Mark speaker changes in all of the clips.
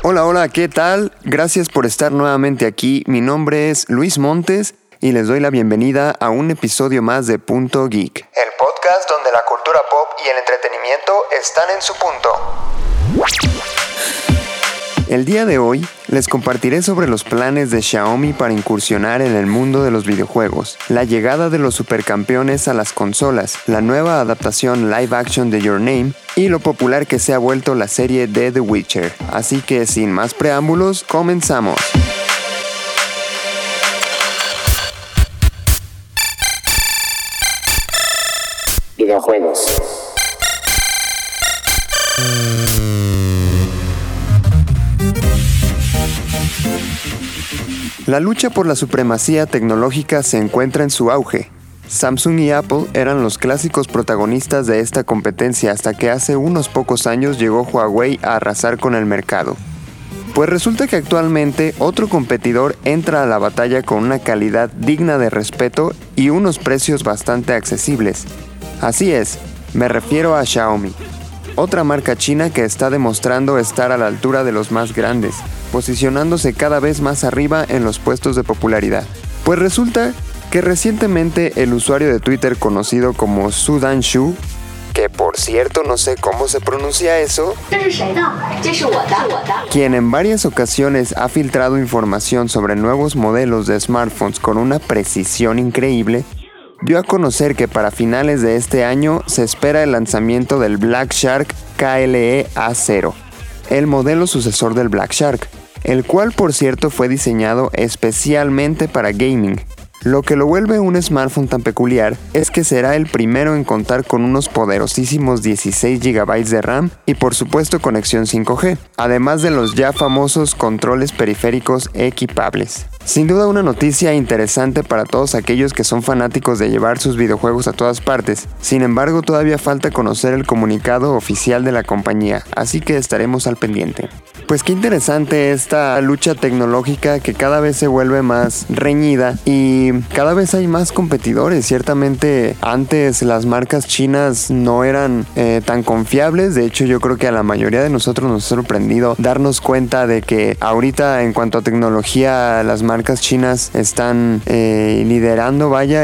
Speaker 1: Hola, hola, ¿qué tal? Gracias por estar nuevamente aquí. Mi nombre es Luis Montes y les doy la bienvenida a un episodio más de Punto Geek, el podcast donde la cultura pop y el entretenimiento están en su punto. El día de hoy les compartiré sobre los planes de Xiaomi para incursionar en el mundo de los videojuegos, la llegada de los supercampeones a las consolas, la nueva adaptación live action de Your Name y lo popular que se ha vuelto la serie de The Witcher. Así que sin más preámbulos, comenzamos.
Speaker 2: Videojuegos.
Speaker 1: La lucha por la supremacía tecnológica se encuentra en su auge. Samsung y Apple eran los clásicos protagonistas de esta competencia hasta que hace unos pocos años llegó Huawei a arrasar con el mercado. Pues resulta que actualmente otro competidor entra a la batalla con una calidad digna de respeto y unos precios bastante accesibles. Así es, me refiero a Xiaomi, otra marca china que está demostrando estar a la altura de los más grandes, posicionándose cada vez más arriba en los puestos de popularidad. Pues resulta que recientemente el usuario de Twitter conocido como Sudanshu, que por cierto no sé cómo se pronuncia eso, quien en varias ocasiones ha filtrado información sobre nuevos modelos de smartphones con una precisión increíble, dio a conocer que para finales de este año se espera el lanzamiento del Black Shark KLE A0, el modelo sucesor del Black Shark, el cual por cierto fue diseñado especialmente para gaming. Lo que lo vuelve un smartphone tan peculiar es que será el primero en contar con unos poderosísimos 16 GB de RAM y por supuesto conexión 5G, además de los ya famosos controles periféricos equipables. Sin duda una noticia interesante para todos aquellos que son fanáticos de llevar sus videojuegos a todas partes. Sin embargo, todavía falta conocer el comunicado oficial de la compañía, así que estaremos al pendiente. Pues qué interesante esta lucha tecnológica que cada vez se vuelve más reñida y cada vez hay más competidores. Ciertamente antes las marcas chinas no eran tan confiables. De hecho, yo creo que a la mayoría de nosotros nos ha sorprendido darnos cuenta de que ahorita en cuanto a tecnología las marcas chinas están liderando, vaya,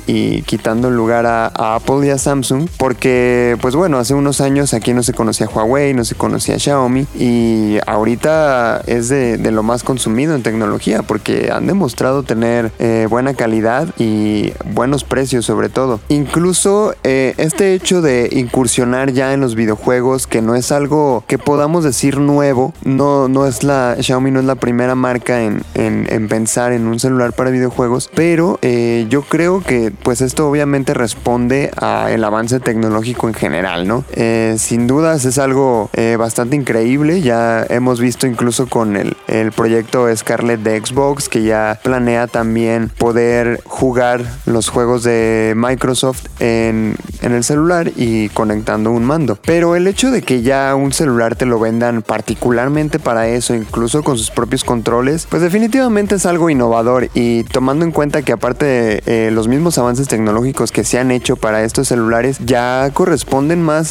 Speaker 1: y quitando el lugar a Apple y a Samsung, porque pues bueno, hace unos años aquí no se conocía Huawei, no se conocía Xiaomi y ahorita es de lo más consumido en tecnología porque han demostrado tener buena calidad y buenos precios sobre todo. Incluso este hecho de incursionar ya en los videojuegos, que no es algo que podamos decir nuevo, no es Xiaomi no es la primera marca en pensar en un celular para videojuegos, pero yo creo que pues esto obviamente responde al avance tecnológico en general, ¿no? Sin dudas es algo bastante increíble. Ya hemos visto incluso con el proyecto Scarlett de Xbox que ya planea también poder jugar los juegos de Microsoft en el celular y conectando un mando. Pero el hecho de que ya un celular te lo vendan particularmente para eso, incluso con sus propios controles, pues definitivamente es algo innovador, y tomando en cuenta que aparte los mismos avances tecnológicos que se han hecho para estos celulares ya corresponden más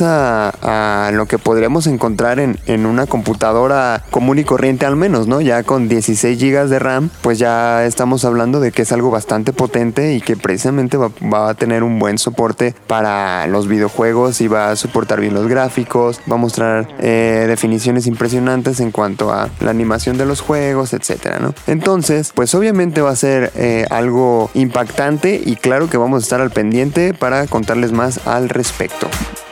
Speaker 1: a lo que podríamos encontrar en una computadora común y corriente al menos, ¿no? Ya con 16 GB de RAM, pues ya estamos hablando de que es algo bastante potente y que precisamente va a tener un buen soporte para los videojuegos y va a soportar bien los gráficos, va a mostrar definiciones impresionantes en cuanto a la animación de los juegos, etcétera, ¿no? Entonces, pues obviamente va a ser algo impactante y claro que vamos a estar al pendiente para contarles más al respecto.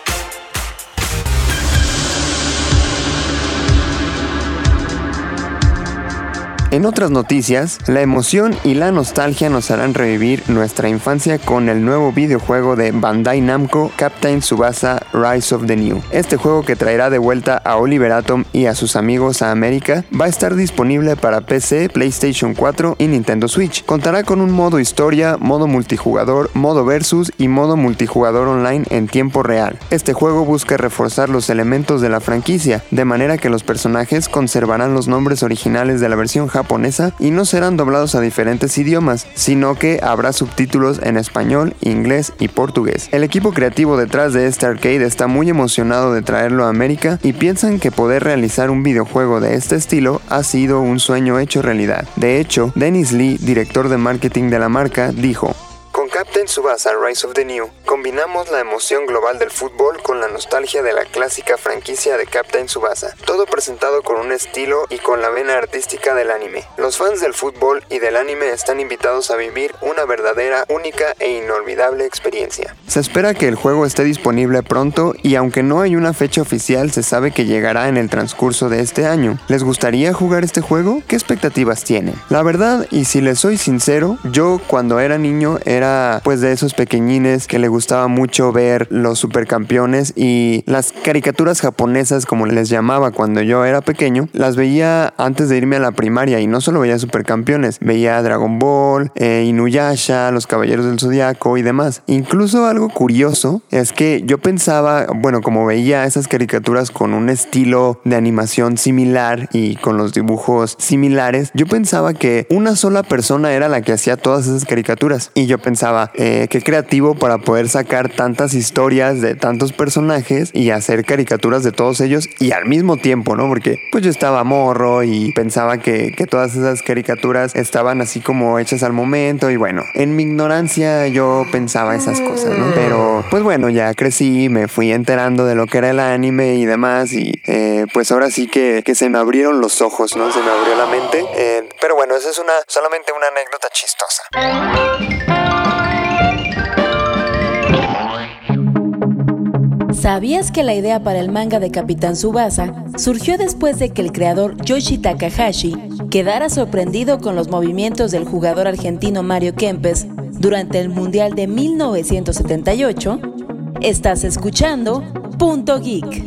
Speaker 1: En otras noticias, la emoción y la nostalgia nos harán revivir nuestra infancia con el nuevo videojuego de Bandai Namco, Captain Tsubasa Rise of the New. Este juego, que traerá de vuelta a Oliver Atom y a sus amigos a América, va a estar disponible para PC, PlayStation 4 y Nintendo Switch. Contará con un modo historia, modo multijugador, modo versus y modo multijugador online en tiempo real. Este juego busca reforzar los elementos de la franquicia, de manera que los personajes conservarán los nombres originales de la versión japonesa japonesa y no serán doblados a diferentes idiomas, sino que habrá subtítulos en español, inglés y portugués. El equipo creativo detrás de este arcade está muy emocionado de traerlo a América y piensan que poder realizar un videojuego de este estilo ha sido un sueño hecho realidad. De hecho, Dennis Lee, director de marketing de la marca, dijo: "Con Captain Tsubasa Rise of the New, combinamos la emoción global del fútbol con la nostalgia de la clásica franquicia de Captain Tsubasa, todo presentado con un estilo y con la vena artística del anime. Los fans del fútbol y del anime están invitados a vivir una verdadera, única e inolvidable experiencia". Se espera que el juego esté disponible pronto y aunque no hay una fecha oficial, se sabe que llegará en el transcurso de este año. ¿Les gustaría jugar este juego? ¿Qué expectativas tienen? La verdad, y si les soy sincero, yo cuando era niño era pues de esos pequeñines que le gustaba mucho ver los supercampeones y las caricaturas japonesas, como les llamaba cuando yo era pequeño, las veía antes de irme a la primaria y no solo veía supercampeones, veía Dragon Ball, Inuyasha, Los Caballeros del Zodiaco y demás. Incluso algo curioso es que yo pensaba, bueno, como veía esas caricaturas con un estilo de animación similar y con los dibujos similares, yo pensaba que una sola persona era la que hacía todas esas caricaturas y yo pensaba, qué creativo para poder sacar tantas historias de tantos personajes y hacer caricaturas de todos ellos y al mismo tiempo, ¿no? Porque pues yo estaba morro y pensaba que todas esas caricaturas estaban así como hechas al momento y bueno, en mi ignorancia yo pensaba esas cosas, ¿no? Pero pues bueno, ya crecí, me fui enterando de lo que era el anime y demás y pues ahora sí que se me abrieron los ojos, ¿no? Se me abrió la mente. Pero bueno, esa es solamente una anécdota chistosa.
Speaker 2: ¿Sabías que la idea para el manga de Capitán Tsubasa surgió después de que el creador Yoshi Takahashi quedara sorprendido con los movimientos del jugador argentino Mario Kempes durante el Mundial de 1978? Estás escuchando Punto Geek.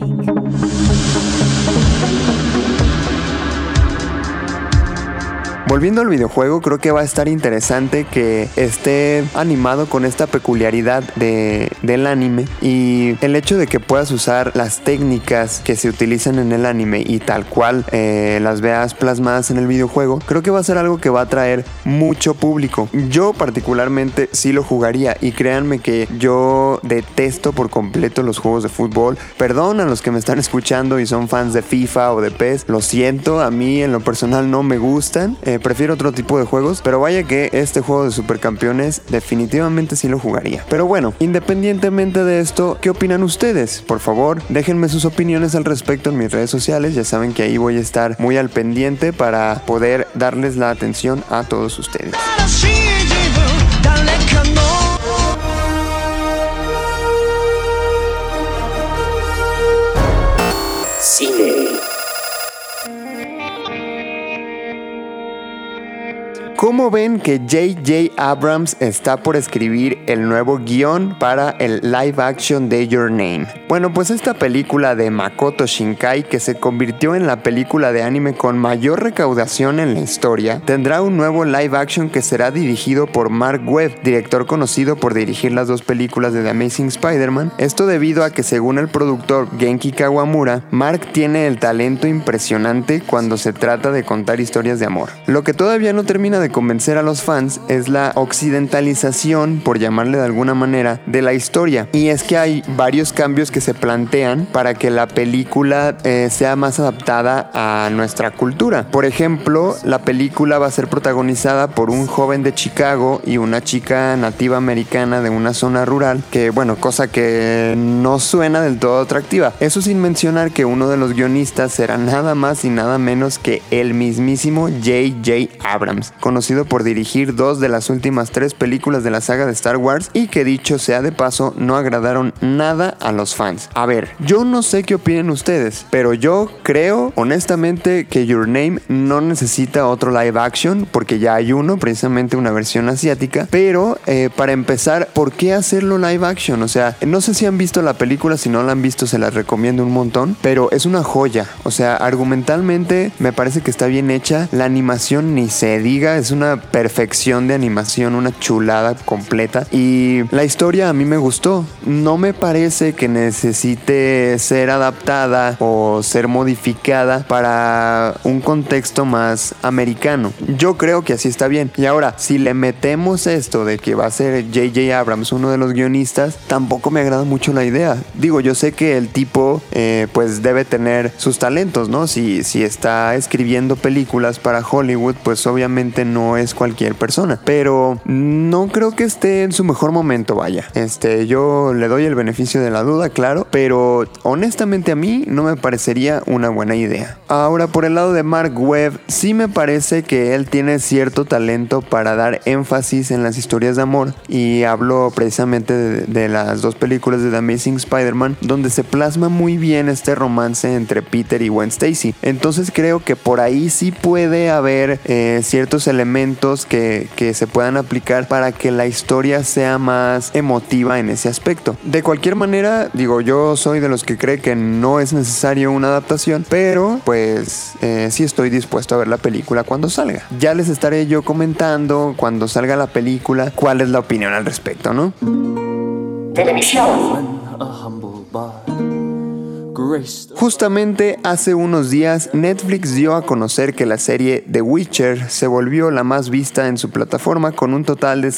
Speaker 1: Volviendo al videojuego, creo que va a estar interesante que esté animado con esta peculiaridad del anime y el hecho de que puedas usar las técnicas que se utilizan en el anime y tal cual las veas plasmadas en el videojuego, creo que va a ser algo que va a atraer mucho público. Yo particularmente sí lo jugaría y créanme que yo detesto por completo los juegos de fútbol. Perdón a los que me están escuchando y son fans de FIFA o de PES, lo siento, a mí en lo personal no me gustan. Prefiero otro tipo de juegos, pero vaya que este juego de supercampeones definitivamente sí lo jugaría. Pero bueno, independientemente de esto, ¿qué opinan ustedes? Por favor, déjenme sus opiniones al respecto en mis redes sociales. Ya saben que ahí voy a estar muy al pendiente para poder darles la atención a todos ustedes. Cine. ¿Cómo ven que J.J. Abrams está por escribir el nuevo guión para el live action de Your Name? Bueno, pues esta película de Makoto Shinkai, que se convirtió en la película de anime con mayor recaudación en la historia, tendrá un nuevo live action que será dirigido por Mark Webb, director conocido por dirigir las dos películas de The Amazing Spider-Man. Esto debido a que, según el productor Genki Kawamura, Mark tiene el talento impresionante cuando se trata de contar historias de amor. Lo que todavía no termina de convencer a los fans es la occidentalización, por llamarle de alguna manera, de la historia. Y es que hay varios cambios que se plantean para que la película sea más adaptada a nuestra cultura. Por ejemplo, la película va a ser protagonizada por un joven de Chicago y una chica nativa americana de una zona rural, que bueno, cosa que no suena del todo atractiva. Eso sin mencionar que uno de los guionistas será nada más y nada menos que el mismísimo J.J. Abrams, conocido por dirigir 2 de las últimas 3 películas de la saga de Star Wars y que, dicho sea de paso, no agradaron nada a los fans. A ver, yo no sé qué opinen ustedes, pero yo creo honestamente que Your Name no necesita otro live action porque ya hay uno, precisamente una versión asiática, pero para empezar, ¿por qué hacerlo live action? O sea, no sé si han visto la película, si no la han visto se las recomiendo un montón, pero es una joya. O sea, argumentalmente me parece que está bien hecha, la animación ni se diga, es una perfección de animación, una chulada completa. Y la historia a mí me gustó. No me parece que necesite ser adaptada o ser modificada para un contexto más americano. Yo creo que así está bien. Y ahora, si le metemos esto de que va a ser J.J. Abrams uno de los guionistas, tampoco me agrada mucho la idea. Digo, yo sé que el tipo pues debe tener sus talentos, ¿no? Si está escribiendo películas para Hollywood, pues obviamente no es cualquier persona. Pero no creo que esté en su mejor momento, vaya. Yo le doy el beneficio de la duda, claro, pero honestamente a mí no me parecería una buena idea. Ahora, por el lado de Mark Webb, sí me parece que él tiene cierto talento para dar énfasis en las historias de amor, y hablo precisamente de las dos películas de The Amazing Spider-Man, donde se plasma muy bien este romance entre Peter y Gwen Stacy. Entonces creo que por ahí sí puede haber ciertos elementos que se puedan aplicar para que la historia sea más emotiva en ese aspecto. De cualquier manera, digo, yo soy de los que cree que no es necesario una adaptación, pero pues sí estoy dispuesto a ver la película cuando salga. Ya les estaré yo comentando cuando salga la película cuál es la opinión al respecto, ¿no? Televisión. Justamente hace unos días Netflix dio a conocer que la serie The Witcher se volvió la más vista en su plataforma, con un total de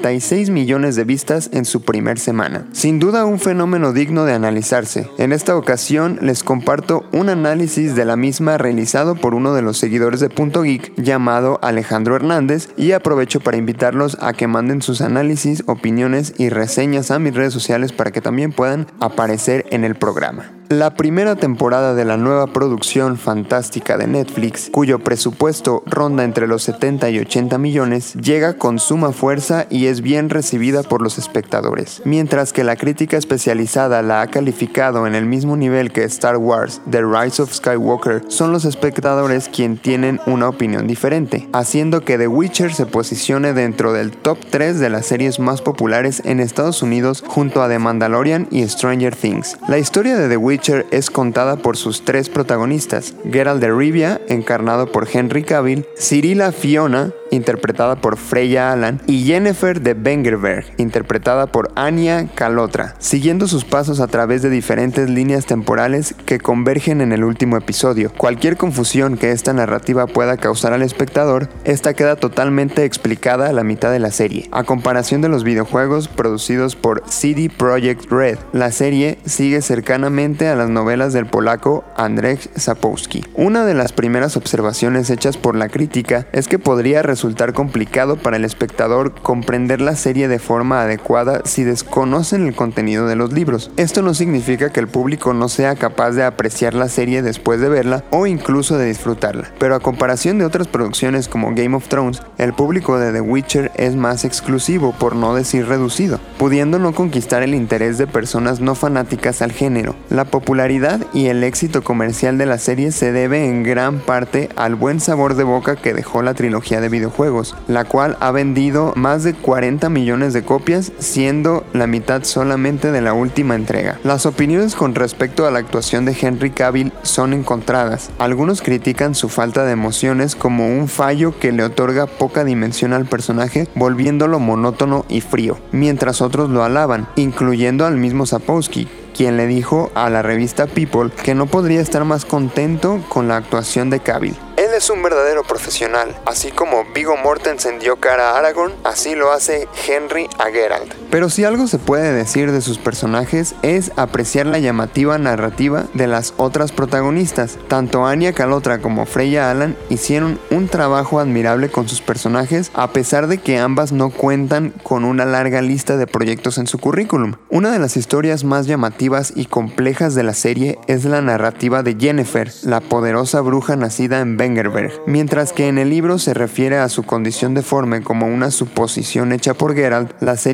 Speaker 1: 76 millones de vistas en su primer semana. Sin duda un fenómeno digno de analizarse. En esta ocasión les comparto un análisis de la misma realizado por uno de los seguidores de Punto Geek llamado Alejandro Hernández, y aprovecho para invitarlos a que manden sus análisis, opiniones y reseñas a mis redes sociales para que también puedan aparecer en el programa. La primera temporada de la nueva producción fantástica de Netflix, cuyo presupuesto ronda entre los 70 y 80 millones, llega con suma fuerza y es bien recibida por los espectadores. Mientras que la crítica especializada la ha calificado en el mismo nivel que Star Wars: The Rise of Skywalker, son los espectadores quienes tienen una opinión diferente, haciendo que The Witcher se posicione dentro del top 3 de las series más populares en Estados Unidos, junto a The Mandalorian y Stranger Things. La historia de The Witcher es contada por sus tres protagonistas: Geralt de Rivia, encarnado por Henry Cavill; Cirilla Fiona, interpretada por Freya Allan; y Yennefer de Wengerberg, interpretada por Anya Chalotra, siguiendo sus pasos a través de diferentes líneas temporales que convergen en el último episodio. Cualquier confusión que esta narrativa pueda causar al espectador, esta queda totalmente explicada a la mitad de la serie. A comparación de los videojuegos producidos por CD Projekt Red, la serie sigue cercanamente a las novelas del polaco Andrzej Sapkowski. Una de las primeras observaciones hechas por la crítica es que podría resultar complicado para el espectador comprender la serie de forma adecuada si desconocen el contenido de los libros. Esto no significa que el público no sea capaz de apreciar la serie después de verla o incluso de disfrutarla, pero a comparación de otras producciones como Game of Thrones, el público de The Witcher es más exclusivo, por no decir reducido, pudiendo no conquistar el interés de personas no fanáticas al género. La popularidad y el éxito comercial de la serie se debe en gran parte al buen sabor de boca que dejó la trilogía de videojuegos, la cual ha vendido más de 40 millones de copias, siendo la mitad solamente de la última entrega. Las opiniones con respecto a la actuación de Henry Cavill son encontradas. Algunos critican su falta de emociones como un fallo que le otorga poca dimensión al personaje, volviéndolo monótono y frío, mientras otros lo alaban, incluyendo al mismo Sapkowski, quien le dijo a la revista People que no podría estar más contento con la actuación de Cavill. Él es un verdadero profesional, así como Viggo Mortensen dio cara a Aragorn, así lo hace Henry a Geralt. Pero si algo se puede decir de sus personajes es apreciar la llamativa narrativa de las otras protagonistas. Tanto Anya Chalotra como Freya Allan hicieron un trabajo admirable con sus personajes, a pesar de que ambas no cuentan con una larga lista de proyectos en su currículum. Una de las historias más llamativas y complejas de la serie es la narrativa de Yennefer, la poderosa bruja nacida en Wengerberg. Mientras que en el libro se refiere a su condición deforme como una suposición hecha por Geralt, la serie retrata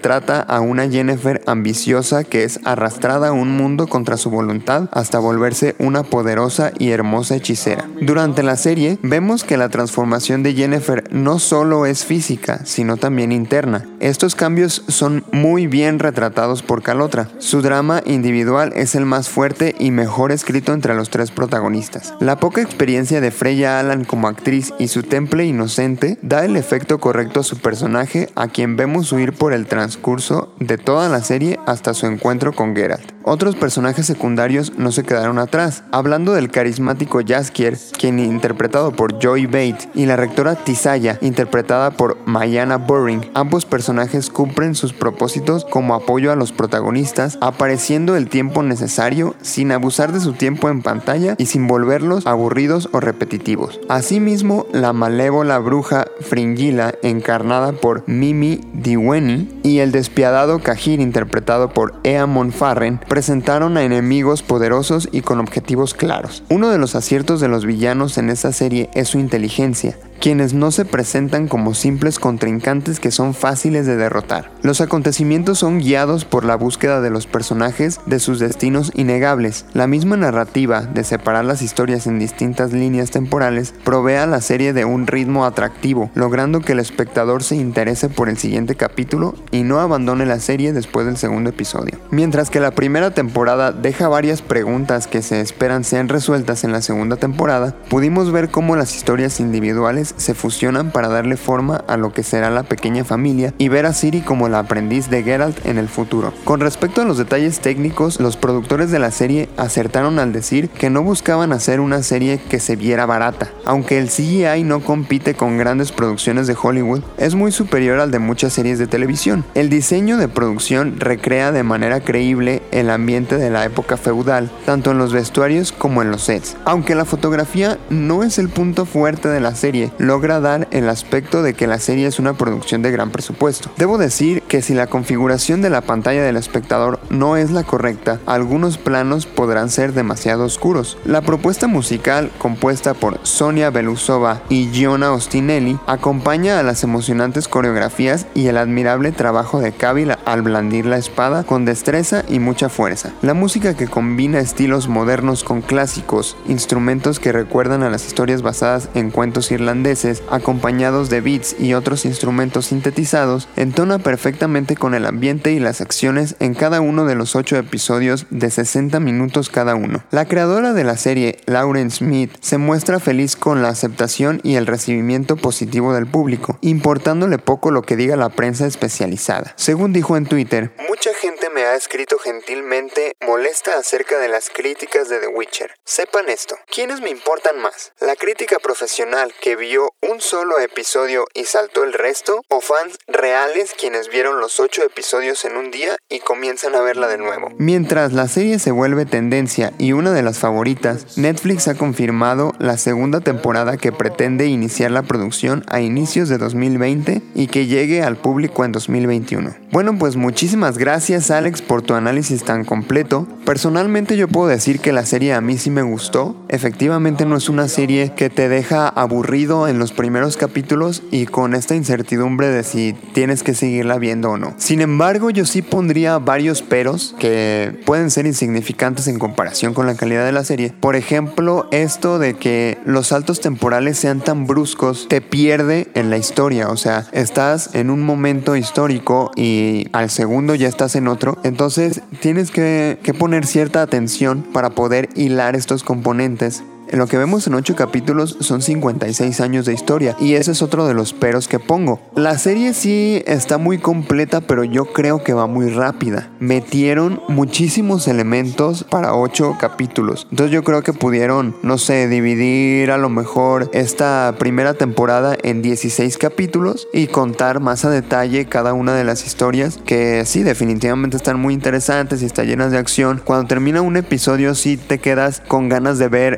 Speaker 1: retrata a una Yennefer ambiciosa que es arrastrada a un mundo contra su voluntad hasta volverse una poderosa y hermosa hechicera. Durante la serie vemos que la transformación de Yennefer no solo es física, sino también interna. Estos cambios son muy bien retratados por Calotra. Su drama individual es el más fuerte y mejor escrito entre los tres protagonistas. La poca experiencia de Freya Allan como actriz y su temple inocente da el efecto correcto a su personaje, a quien vemos huir por el transcurso de toda la serie hasta su encuentro con Geralt. Otros personajes secundarios no se quedaron atrás, hablando del carismático Jaskier, quien interpretado por Joy Bate, y la rectora Tisaya, interpretada por Mayanna Burring. Ambos personajes cumplen sus propósitos como apoyo a los protagonistas, apareciendo el tiempo necesario sin abusar de su tiempo en pantalla y sin volverlos aburridos o repetitivos. Asimismo, la malévola bruja Fringilla, encarnada por Mimi Diweni, y el despiadado Cahir, interpretado por Eamon Farren, presentaron a enemigos poderosos y con objetivos claros. Uno de los aciertos de los villanos en esta serie es su inteligencia, quienes no se presentan como simples contrincantes que son fáciles de derrotar. Los acontecimientos son guiados por la búsqueda de los personajes de sus destinos innegables. La misma narrativa de separar las historias en distintas líneas temporales provee a la serie de un ritmo atractivo, logrando que el espectador se interese por el siguiente capítulo y no abandone la serie después del segundo episodio. Mientras que la primera temporada deja varias preguntas que se esperan sean resueltas en la segunda temporada, pudimos ver cómo las historias individuales se fusionan para darle forma a lo que será la pequeña familia y ver a Ciri como la aprendiz de Geralt en el futuro. Con respecto a los detalles técnicos, los productores de la serie acertaron al decir que no buscaban hacer una serie que se viera barata. Aunque el CGI no compite con grandes producciones de Hollywood, es muy superior al de muchas series de televisión. El diseño de producción recrea de manera creíble el ambiente de la época feudal, tanto en los vestuarios como en los sets. Aunque la fotografía no es el punto fuerte de la serie, logra dar el aspecto de que la serie es una producción de gran presupuesto. Debo decir que si la configuración de la pantalla del espectador no es la correcta, algunos planos podrán ser demasiado oscuros. La propuesta musical, compuesta por Sonia Belousova y Giona Ostinelli, acompaña a las emocionantes coreografías y el admirable trabajo de Cavill al blandir la espada con destreza y mucha fuerza. La música, que combina estilos modernos con clásicos, instrumentos que recuerdan a las historias basadas en cuentos irlandeses, acompañados de beats y otros instrumentos sintetizados, entona perfectamente con el ambiente y las acciones en cada uno de los 8 episodios de 60 minutos cada uno. La creadora de la serie, Lauren Smith, se muestra feliz con la aceptación y el recibimiento positivo del público, importándole poco lo que diga la prensa especializada. Según dijo en Twitter,
Speaker 3: mucha gente me ha escrito gentilmente molesta acerca de las críticas de The Witcher. Sepan esto, ¿quiénes me importan más? ¿La crítica profesional que vio un solo episodio y saltó el resto? ¿O fans reales quienes vieron los 8 episodios en un día y comienzan a verla de nuevo?
Speaker 1: Mientras la serie se vuelve tendencia y una de las favoritas, Netflix ha confirmado la segunda temporada, que pretende iniciar la producción a inicios de 2020 y que llegue al público en 2021. Bueno, pues muchísimas gracias, Alex, por tu análisis tan completo. Personalmente yo puedo decir que la serie a mí sí me gustó. Efectivamente no es una serie que te deja aburrido en los primeros capítulos y con esta incertidumbre de si tienes que seguirla viendo o no. Sin embargo, yo sí pondría varios peros que pueden ser insignificantes en comparación con la calidad de la serie. Por ejemplo, esto de que los saltos temporales sean tan bruscos te pierde en la historia. O sea, estás en un momento histórico y al segundo ya estás en otro. Entonces tienes que poner cierta atención para poder hilar estos componentes. Lo que vemos en 8 capítulos son 56 años de historia, y ese es otro de los peros que pongo. La serie sí está muy completa, pero yo creo que va muy rápida. Metieron muchísimos elementos para 8 capítulos. Entonces yo creo que pudieron, no sé, dividir a lo mejor esta primera temporada en 16 capítulos y contar más a detalle cada una de las historias, que sí, definitivamente están muy interesantes y están llenas de acción. Cuando termina un episodio sí te quedas con ganas de ver el siguiente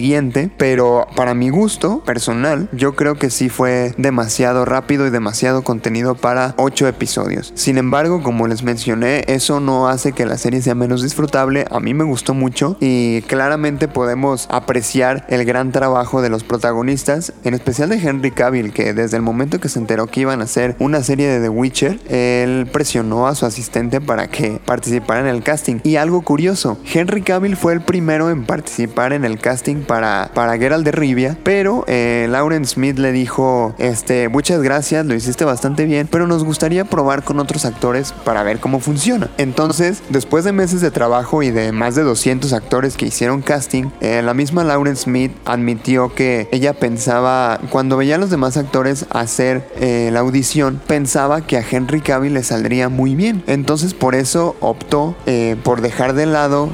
Speaker 1: siguiente, pero para mi gusto personal, yo creo que sí fue demasiado rápido y demasiado contenido para 8 episodios. Sin embargo, como les mencioné, eso no hace que la serie sea menos disfrutable. A mí me gustó mucho y claramente podemos apreciar el gran trabajo de los protagonistas, en especial de Henry Cavill, que desde el momento que se enteró que iban a hacer una serie de The Witcher, él presionó a su asistente para que participara en el casting. Y algo curioso, Henry Cavill fue el primero en participar en el casting para Geralt de Rivia, pero Lauren Smith le dijo, muchas gracias, lo hiciste bastante bien, pero nos gustaría probar con otros actores para ver cómo funciona. Entonces, después de meses de trabajo y de más de 200 actores que hicieron casting, la misma Lauren Smith admitió que ella pensaba, cuando veía a los demás actores hacer la audición, pensaba que a Henry Cavill le saldría muy bien. Entonces, por eso optó por dejar de lado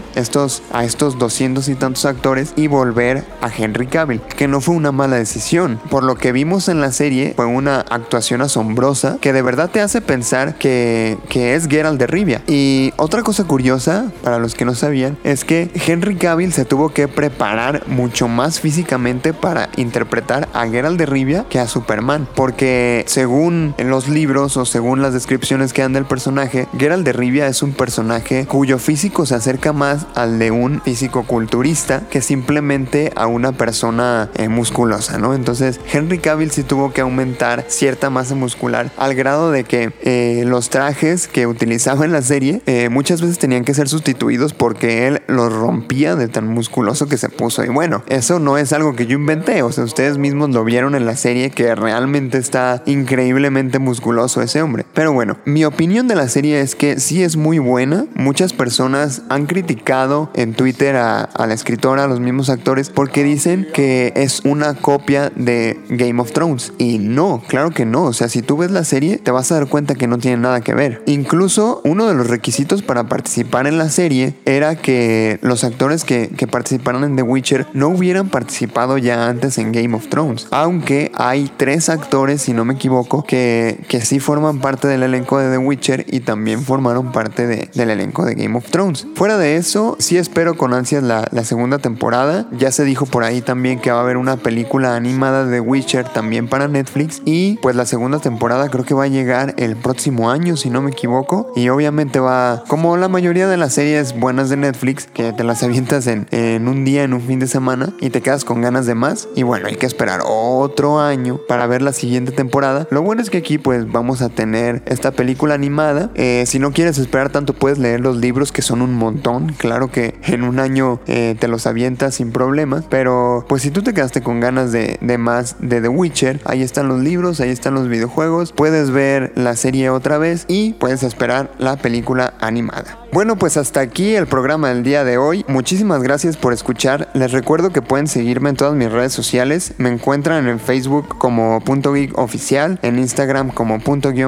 Speaker 1: a estos 200 y tantos actores y volver a Henry Cavill, que no fue una mala decisión. Por lo que vimos en la serie, fue una actuación asombrosa que de verdad te hace pensar que es Geralt de Rivia. Y otra cosa curiosa, para los que no sabían, es que Henry Cavill se tuvo que preparar mucho más físicamente para interpretar a Geralt de Rivia que a Superman, porque según en los libros o según las descripciones que dan del personaje, Geralt de Rivia es un personaje cuyo físico se acerca más al de un físico-culturista que simplemente a una persona musculosa, ¿no? Entonces Henry Cavill sí tuvo que aumentar cierta masa muscular al grado de que los trajes que utilizaba en la serie muchas veces tenían que ser sustituidos porque él los rompía de tan musculoso que se puso. Y bueno, eso no es algo que yo inventé, o sea, ustedes mismos lo vieron en la serie, que realmente está increíblemente musculoso ese hombre. Pero bueno, mi opinión de la serie es que sí es muy buena. Muchas personas han criticado en Twitter a la escritora, a los mismos actores, porque dicen que es una copia de Game of Thrones. Y no, claro que no. O sea, si tú ves la serie, te vas a dar cuenta que no tiene nada que ver. Incluso uno de los requisitos para participar en la serie era que los actores que participaran en The Witcher no hubieran participado ya antes en Game of Thrones. Aunque hay 3 actores, si no me equivoco, que sí forman parte del elenco de The Witcher y también formaron parte del elenco de Game of Thrones. Fuera de eso, sí espero con ansias la segunda temporada. Ya se dijo por ahí también que va a haber una película animada de The Witcher también para Netflix, y pues la segunda temporada creo que va a llegar el próximo año, si no me equivoco, y obviamente va, como la mayoría de las series buenas de Netflix, que te las avientas en un día, en un fin de semana, y te quedas con ganas de más. Y bueno, hay que esperar otro año para ver la siguiente temporada. Lo bueno es que aquí pues vamos a tener esta película animada. Si no quieres esperar tanto, puedes leer los libros, que son un montón. Claro que en un año te los avientas sin problemas, pero pues si tú te quedaste con ganas de más de The Witcher, ahí están los libros, ahí están los videojuegos, puedes ver la serie otra vez y puedes esperar la película animada. Bueno, pues hasta aquí el programa del día de hoy. Muchísimas gracias por escuchar. Les recuerdo que pueden seguirme en todas mis redes sociales. Me encuentran en Facebook como .geekoficial, en Instagram como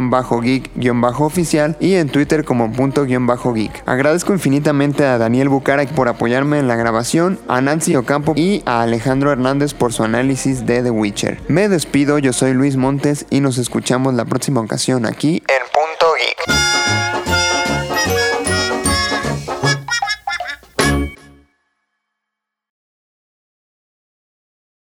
Speaker 1: .geek-oficial y en Twitter como .geek. Agradezco infinitamente a Daniel Bucarak por apoyarme en la grabación, a Nancy Ocampo y a Alejandro Hernández por su análisis de The Witcher. Me despido, yo soy Luis Montes y nos escuchamos la próxima ocasión aquí